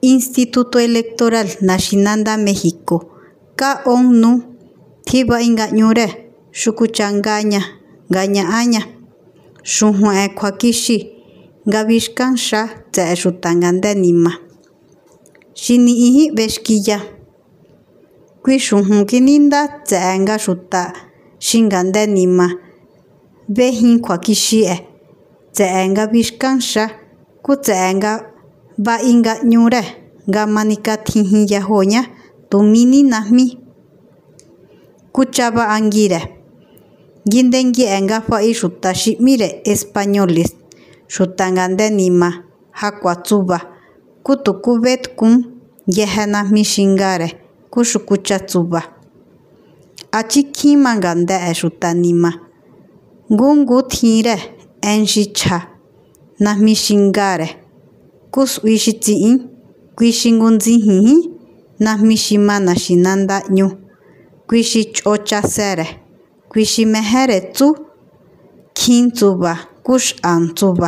Instituto Electoral Nacional México ka ONU thiba ingañure xukuchangaña gaña'aña xujue kjuakixi nga bixkanxa tse'e xuta ngande nima xini'ijí bexkiya kui xujun kininda tse'e nga xuta xi ngande nima bejin kjuakixi'e tse'e nga bixkanxa ku tse'e nga ba'i nga'ñure nga manikatjijin yajoña tumini najmí kuchaba'anguire nguindengui'e nga fa'i xuta xi m'íre españoles xuta ngande nima ja kuatsuba ku tuku betkun nguije najmí xingare ku xukucha tsuba achikjima ngande'e xuta nima ngungu tjinre en xi chja najmí xingare ku s'ui xi tsi'in kui xi nguntsijijí najmí xi ma naxinanda 'ñu kui xi ch'o chasere kui xi mejere tsú kjin tsuba ku x'an tsuba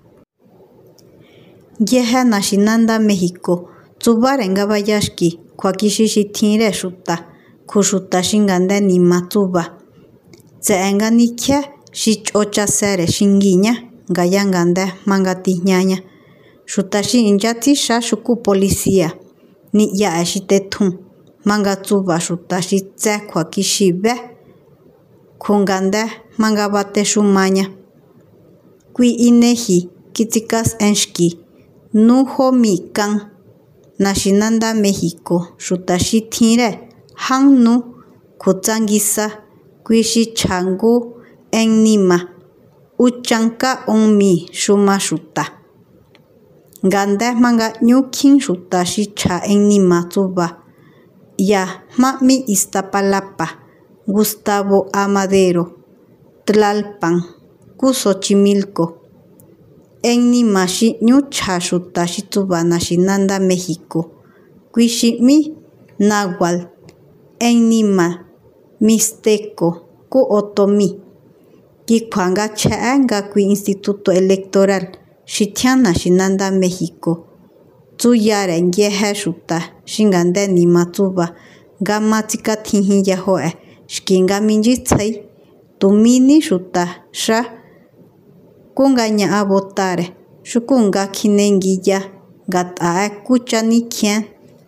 nguije naxinanda México tsubare nga bayaxki kjuakixi xi tjinre xuta kju xuta xi ngande nima tsuba tse'e nga nikjie xi ch'o chasere xinguiña ngaya ngande jmanga tijñaña xuta xi incha tsixa xuku policia ni'ya'e xi tetjun jmanga tsuba xuta xi tsé kjuakixi bé kju ngande jmanga batexumaña kui INEGI kitsikas'en xki nú jó mi kan naxinanda México xuta xi tjinre jan nú kjutsanguisa kui xi chja ngu en nima uchan ka'on mi xuma xuta ngande jmanga 'ñu kjin xuta xi chja en nima tsuba ya jma'mi Iztapalapa Gustavo A. Madero Tlalpan ku Xochimilco en nima xi 'ñu chja xuta xi tsuba naxinanda México kui xi m'í náhuatl en nima mixteco ku otomí kikjua nga chje'e nga kui Instituto Electoral xi tjian naxinanda México tsuyare nguije xuta xi ngande nima tsuba nga ma tsikatjijin yajo'e xki nga minchyitsjaí tumini xuta xá ku nga ña'a votare xuku nga kjinenguiya ngat'a'e kucha nikjien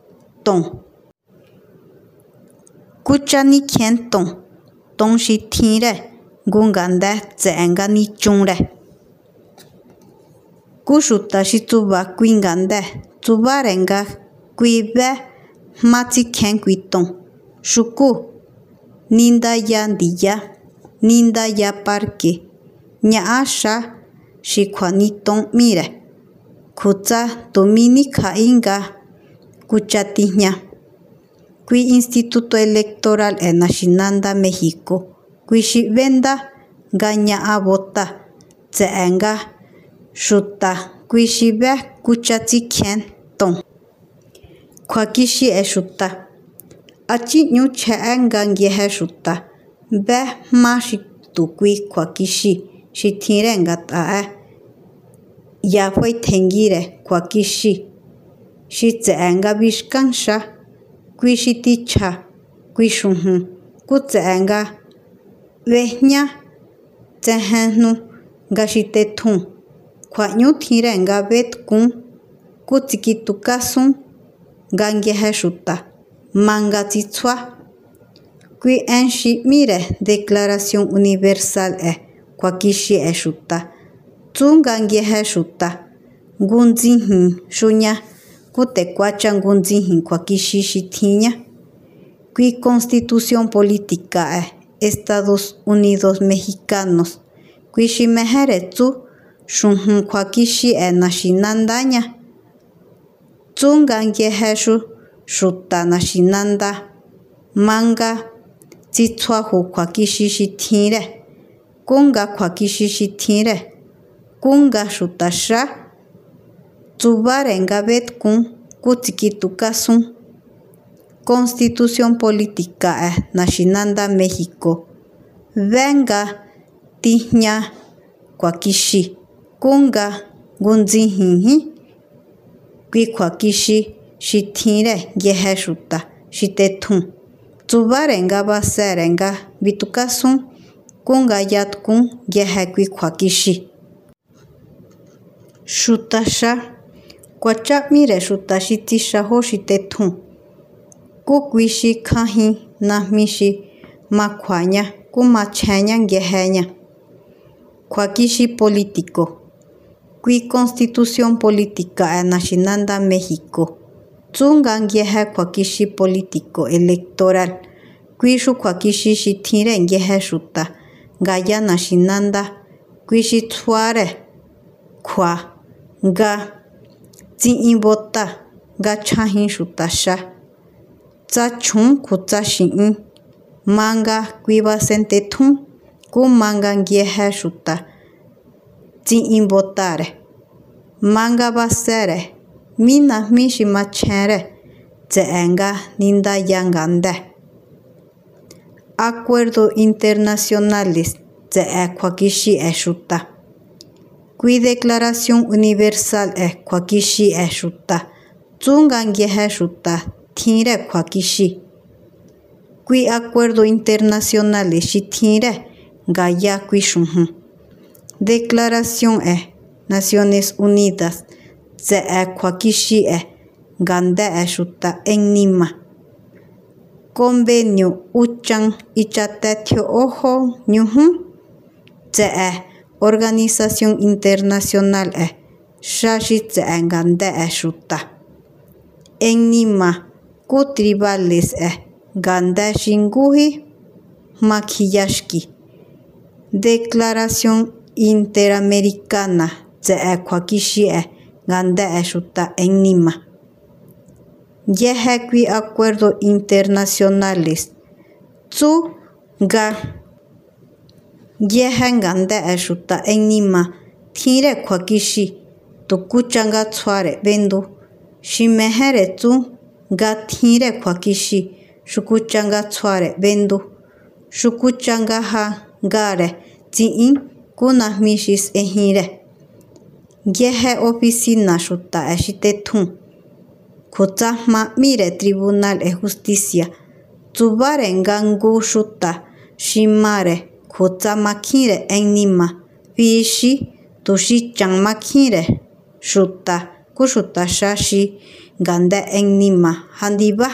ton xi tjinre ngu ngande tse'e nga nichunre ku xuta xi tsuba kui ngande tsubare nga kui bé jma tsikjien kui ton xuku nindaya ndiya nindaya parque ña'a xa xi kjuaniton m'íre kjutsa tumini kja'í nga kucha tijña kui Instituto Electoral naxinanda México kui xi b'enda nga ña'a vota tse'e nga xuta kui xi bé kucha tsikjien ton kjuakixi'e xuta achi 'ñu chje'e nga nguije xuta bé jma xi tu kui kjuakixi xi tjinre ngat'a'e ya faetjenguire kjuakixi xi tse'e nga bixkanxa kui xi tichja kui xujun ku tse'e nga b'ejña tsejenjnu nga xi tetjun kjua'ñu tjinre nga betkun ku tsikitukasun nga nguije xuta manga tsitsjua kui en xi m'íre Declaración Universal'e kjuakixi'e xuta tsú nga nguije xuta nguntsijin xuña ku nde kuacha nguntsijin kjuakixi xi tjinña kui Constitución Politica'e Estados Unidos Mexicanos kui xi mejere tsú xujun kjuakixi'e naxinandaña tsú nga nguije xuta naxinanda manga tsitsjuaju kjuakixi xi tjinre ku nga kjuakixi xi tjinre ku nga xuta xá tsubare nga betkun ku tsikitukasun Constitución Politica'e naxinanda México bé nga tijña kjuakixi ku nga nguntsijijí kui kjuakixi xi tjinre nguije xuta xi tetjún tsubare nga basere nga bitukasun kú nga yatkún nguije kui kjuakixi. Xutaxa kuacha'mire xuta xi tsixajó xi tetjún kú kui xi kjajin najmi xi makjuaña kú machjenña nguijeña. Kjuakixi politico kui constitución politicae naxinanda Mexico tsú nga nguije kjuakixi politico electoral kui xu kjuakixi xi tjinre nguije xuta ngaya naxinanda kui xi tsjuare kjua nga tsi'in vota nga chjajin xutaxa tsa chjun kju tsa xi'in manga kui basentetjún kú manga nguije xuta tsi'in votare manga basere mí najmí xi machjenre tse'e nga nindaya ngandée. Acuerdo internacionales tse'e kjuakixi'e xuta kui declaración universal'e kjuakixi'e xuta tsú nga nguije xuta tjinre kjuakixi. Kui acuerdo internacionales xi tjinre ngaya kui xujun Declaracion'e Naciones Unidas tse'e kjuakixi'e ngande'e xuta en nima. Convenio uchan ichate tjio'ójó ñujún tse'e Organización Internacional'e xa xi tse'e ngande'e xuta. En nima kú tribales'e ngande xi ngújí jmakjiyaxki. Declaración Interamericana tse'e kjuakixi'e ngande'e xuta en nima. Nguije kui acuerdo internacionales tsú nga nguije ngande'e xuta en nima tjinre kjuakixi tukucha nga tsjuare b'endu xi mejere tsú nga tjinre kjuakixi xukucha nga tsjuare b'endu xukucha nga ja ngare tsi'in kú najmi xi s'ejinre. Nguije oficina xuta'e xi tetjún kjutsajma m'íre Tribunal'e Justicia tsubare nga ngu xuta xi mare kjutsa makjinre en nima bixí tuxi chan makjinre xuta kú xutaxa xi ngande en nima jandibá.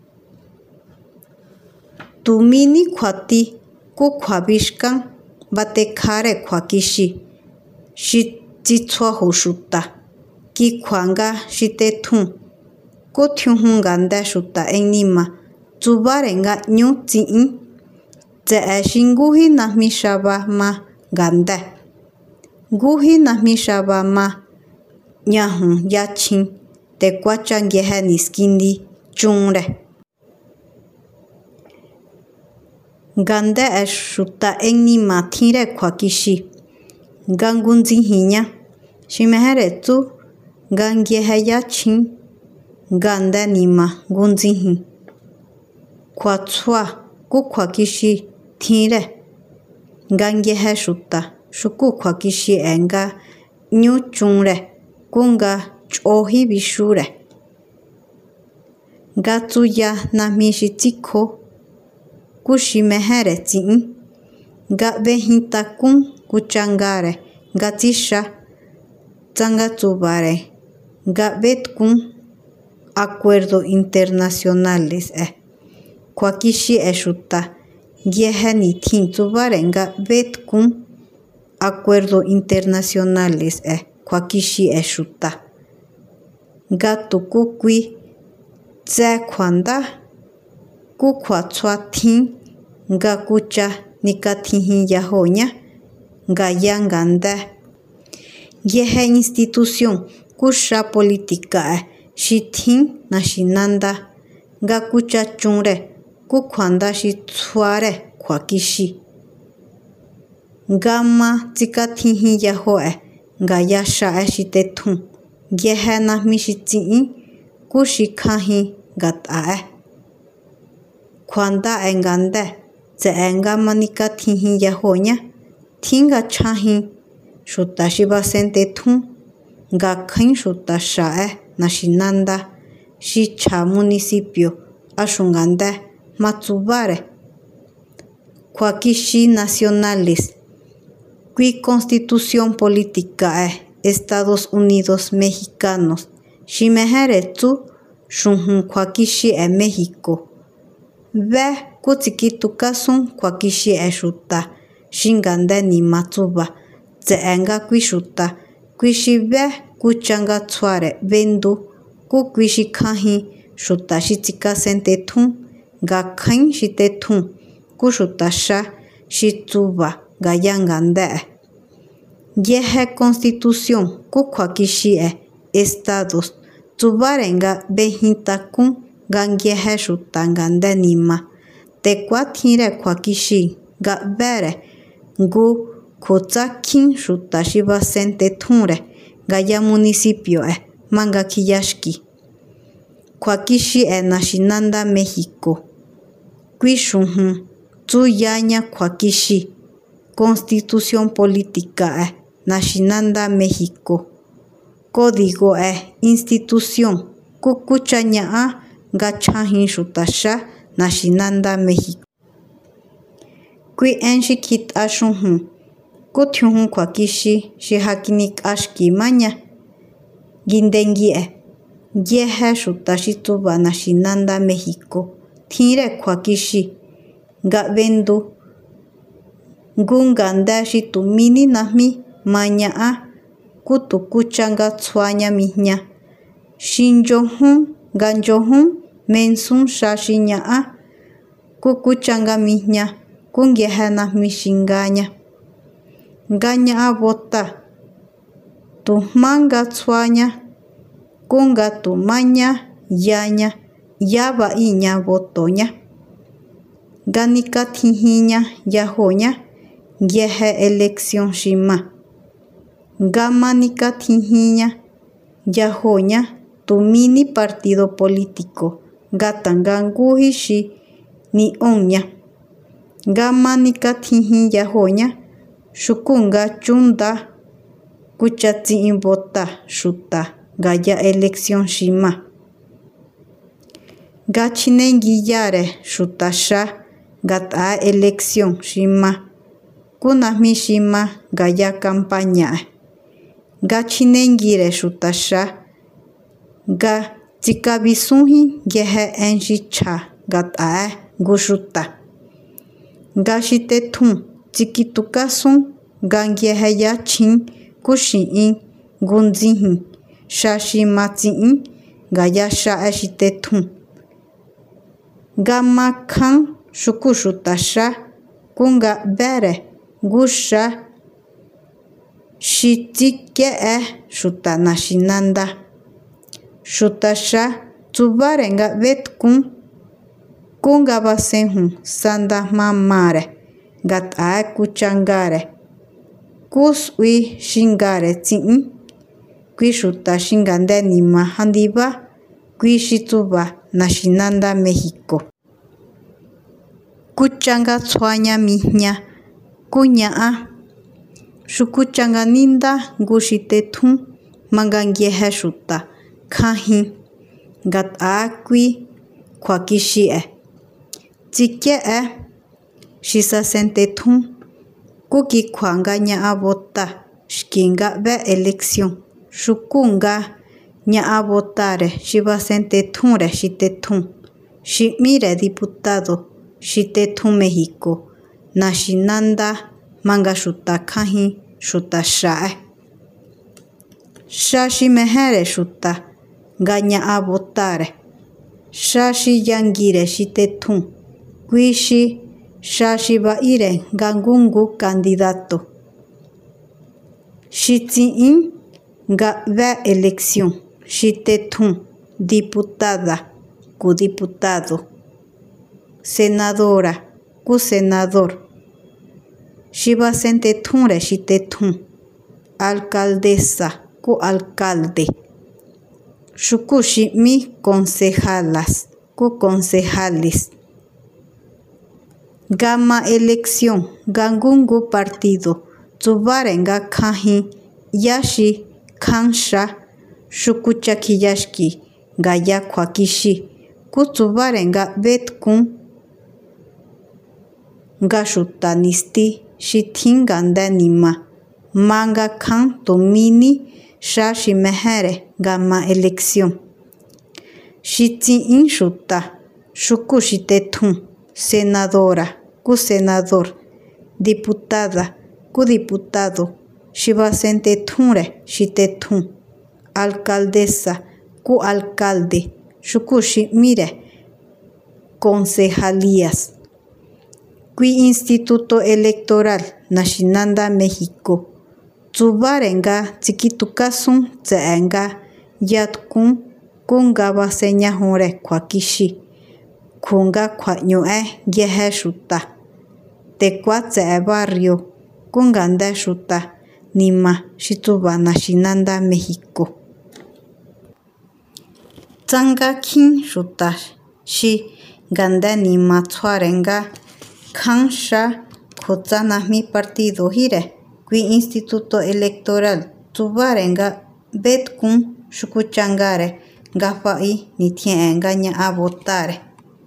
Tumíni kjuati kú kjuabixkán batekjare kjuakixi xi tsitsjuajo xuta kikjua nga xi tetjún kú tjiujun ngande xuta en nima tsubare nga 'ñu tsi'in tse'e xi ngújí najmi xaba ma ngandée ngújí najmi xaba ma ñajun yachjin nde kuacha nguije niskindi chúnre. Ngande'e xuta en nima tjinre kjuakixi nga nguntsijinña xi mejere tsú nga nguije yachjin ngande nima nguntsijin. Kjuatsjua kú kjuakixi tjinre nga nguije xuta xuku kjuakixi'e nga 'ñu chúnre kú nga ch'ójí bixúre. Nga tsuya najmi xi tsikjo kú xi mejere tsi'in nga b'ejin takún kuchangare nga tsixa tsanga tsubare nga b'etkún acuerdo internacionales'e kjuakixi'e xuta nguije nitjin tsubare nga b'etkún acuerdo internacionales'e kjuakixi'e xuta nga tuku kui tse kjuandá kú kjuatsjua tjin nga kucha nikatjijinyajoñá ngaya ngandée. Nguije institución kú xa politicae xi tjin naxinanda nga kucha chúnre kú kjuanda xi tsjuare kjuakixi. Nga ma tsikatjijinyajo'e ngaya xa'e xi tetjún nguije najmi xi tsi'in kú xi kjajin ngat'a'e. Kjuanda'e ngandée tse'e nga ma nikatjijinyajoñá tjin nga chjajin xuta xi basentetjún nga kjaen xuta xa'e naxinanda xi chja municipio axunganda matsubare kjuakixi nacionales kui constitución política Estados Unidos Mexicanos xi mejere tsú xujun kjuakixi México bé kutsikitukasun kjuakixi xuta xi ngande nima tsuba tse'e nga kui xuta kui xi bé kucha nga tsjuare b'endu kú kui xi kjajin xuta xi tsikasen tetjún nga kjaen xi tetjún kú xuta xa xi tsuba ngaya ngande'e nguieje constitución kú kjuakixi estados tsubare nga b'ejin takún nga nguieje xuta ngande nima nde kuatjinre kjuakixi nga b'ére ngu kjutsa kjin xuta xi basen tetjúnre ngaya municipio'e jmanga kjiyaxki kjuakixi naxinanda Mexico kui xujun tsuyaña kjuakixi constitución política naxinanda Mexico código institución kú kucha ña'a nga chjajin xuta xa naxinanda Mexico kui en xi kjit'a xujun kú tjiujun kjuakixi xi ja kinik'axkimaña nguindengui'e nguieje xuta xi tsuba naxinanda Mexico tjinre kjuakixi nga b'endu ngu ngande xi tumíni najmí ma ña'a kú tukucha nga tsjuaña mijña xi nyojún mensun xa xi ña'a kú kucha nga mijña kú nguieje najmí xingaña nga ña'a vota tujmá nga tsjuaña kú nga tumáña yaña yá ba'íña votoñá nga nikatjijinña yajóñá nguieje elección xi ma nga ma nikatjijinña yajóñá tumíni partido político nga tanga ngújí xi ni'ónña nga ma nikatjijin yajóñá xuku nga chúnda kucha tsi'in vota xuta ngaya elección xi ma nga chjinenguiyare xuta xa ngat'a elección xi ma kú najmí xi ma ngaya campaña'e nga chjinenguire xuta xa nga tsikabisúnjí nguieje en xi chja ngat'a'e ngu xuta nga xi tetjún tsikitukasun nga nguieje yachjín kú xi'in ngu ndsijin xa xi ma tsi'in ngaya xa'e xi tetjún nga ma kjan xuku xuta xa kú nga b'ére ngu xa xi tsike'e xuta naxinanda xuta xa tsubare nga b'etkún kú nga basenjun sandajma mare ngat'a'e kuchangare kú s'ui xingare tsi'in kui xuta xi ngande nima jandibá kui xi tsuba naxinanda Mexico kucha nga tsjuaña mijña kú ña'a xukucha nga ninda ngu xi tetjún jmanga nguieje xuta kjajin ngat'a kui kjuakixi tsikie'e xi sasen tetjún kú kikjua nga ña'a vota xki nga b'é elección xuku nga ña'a votare xi basen tetjúnre xi tetjún xi m'íre diputado xi tetjún Mexico naxinanda jmanga xuta kjajin xuta xa'e xa xi mejere xuta nga ña'a votare xa xi yanguire xi tetjún kui xi xa xi ba'íre nga ngungu candidato xi tsi'in nga b'é elección xi tetjún diputada kú diputado senadora kú senador xi basen tetjúnre xi tetjún alcaldesa kú alcalde xuku xi m'í concejalas kú concejales nga ma elección nga ngungu partido tsubare nga kjajin yá xi kjan xa xukucha kiyashki ngaya kjuakixi kutsubare nga betkun nga xuta nisti xi tjin ngandé nima ma nga kjan tumíni xa xi mejere nga ma elección. Xi tsi'in xuta xuku xi tetjun senadora ku senador, diputada ku diputado xi basentetjunre xi tetjun, alcaldesa ku alcalde xuku xi m'íre concejalías. Kui Instituto Electoral Naxinanda Mexico tsubare nga tsikitukasun tse'e nga yatkun ku nga baseñajunre kjuakixi kju nga kjua'ñu'e nguije xuta tekua tse'e barrio ku ngandé xuta nima xi tsuba naxinanda Mexico. Tsanga kjin xuta xi ngandé nima tsjuare nga kjan xa kjutsa najmí partidojíre kui Instituto Electoral tsubare nga betkun xukuchangare nga fa'i nitjin'e nga ña'a votare.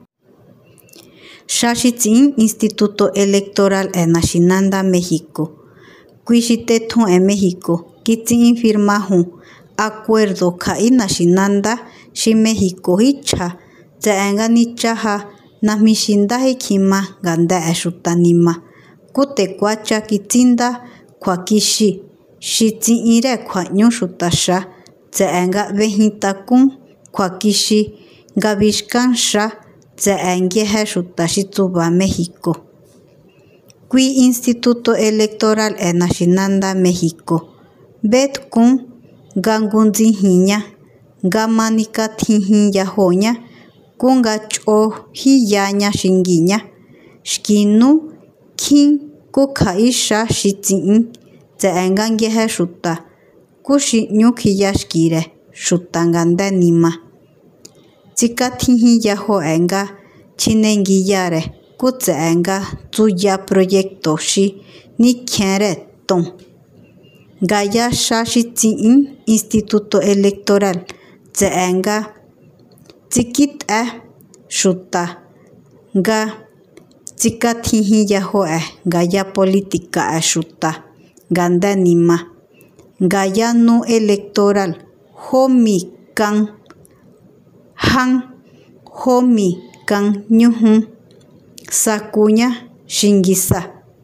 Xa xi tsi'in Instituto Electoral'e naxinanda Mexico kui xi tetjun'e Mexico kitsi'in firmajun acuerdo kja'i naxinanda xi Mexicojí chja tse'e nga nichaja najmi xi ndají kjima ngande'e xuta nima ku nde kuacha kitsinda kjuakixi xi tsi'inre kjua'ñu xutaxa tse'e nga b'ejin takún kjuakixi nga bixkán xa tse'e nguije xuta xi tsuba Mexico. Kui Instituto Electoral'e naxinanda Mexico betkun nga nguntsijinña nga ma nikatjijin yajoña ku nga ch'ojíyaña xinguiña xki nú kjin ku kja'í xa xi tsi'in tse'e nga nguije xuta ku xi 'ñu kjiyaxkire xuta ngandé nima. Tsikatjijin yajo'e nga chjinenguiyare ku tse'e nga tsuya proyecto xi nikjienre ton. Ngaya xa xi tsi'in Instituto Electoral tse'e nga tsikit'e xuta nga tsikatjijin yajo'e ngaya politika'e xuta ngandé nima ngaya nú electoral jó mi kan jan jó mi kan ñujún sakuña xingisa.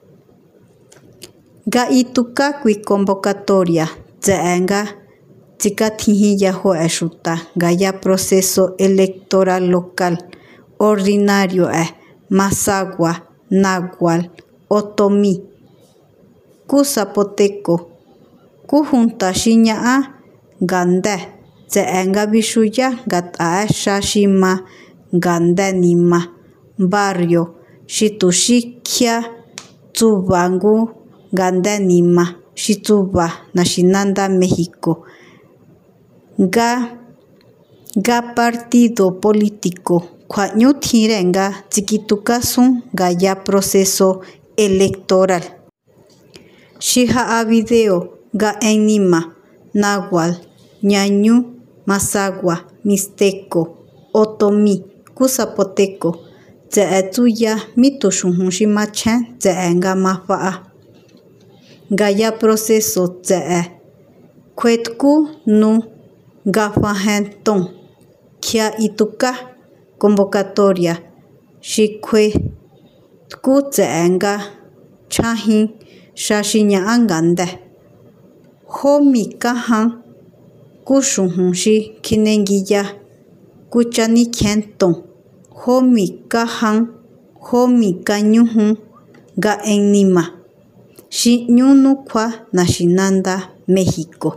Nga ituká kui convocatoria tse'e nga tsikatjijin yajo'e xuta ngaya proceso electoral local ordinario'e Mazagua, Nahual, Otomí ku Zapoteco ku junta xi ña'a ngandé tse'e nga bixuya ngat'a'e xa xi ma ngandé nima barrio xi tuxí kjia tsuba ngu ngandé nima xi tsuba naxinanda Mexico nga partido politico kjua'ñu tjinre nga tsikitukasun ngaya proceso electoral. Xi ja'a video nga en nima Nahual, Ñañú, Mazagua, Mixteco, Otomí ku Zapoteco tse'e tsuya mí tuxujun xi machjen tse'e nga ma fa'a. Ngaya proceso tse'e kjuetkú nu nga fajen ton kjia ituká convocatoria xi kjuetkú tse'e nga chjajin xa xi ña'a ngandé jó mi kajan ku xujun xi kjinenguiya kucha nikjien ton jó mi kajan jó mi kañujun nga en nima xi 'ñu nukjua naxinanda Mexico.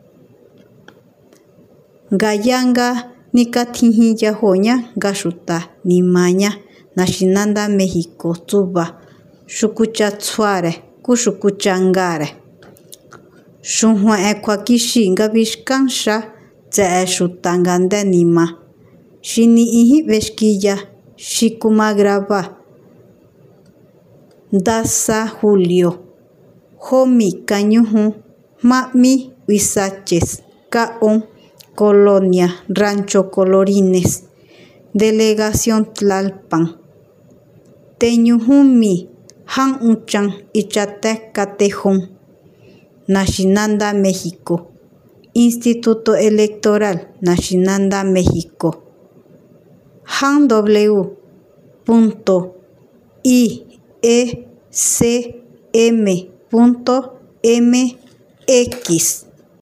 Ngaya nga nikatjijin yajoña nga xuta nimaña naxinanda Mexico tsuba xukucha tsjuare ku xukuchangare. Xujun'e kjuakixi nga bixkán xa tse'e xuta ngandé nima xi ni'ijí b'exkiya xi kumagraba ndasa Julio jó mi kañujun jmá 'mí Huizaches ka'ón Colonia Rancho Colorines, Delegación Tlalpan. Teñujumi Han Uchan Ichatecatejón, Naxinanda, México. Instituto Electoral Naxinanda, México. Han W.IECM.MX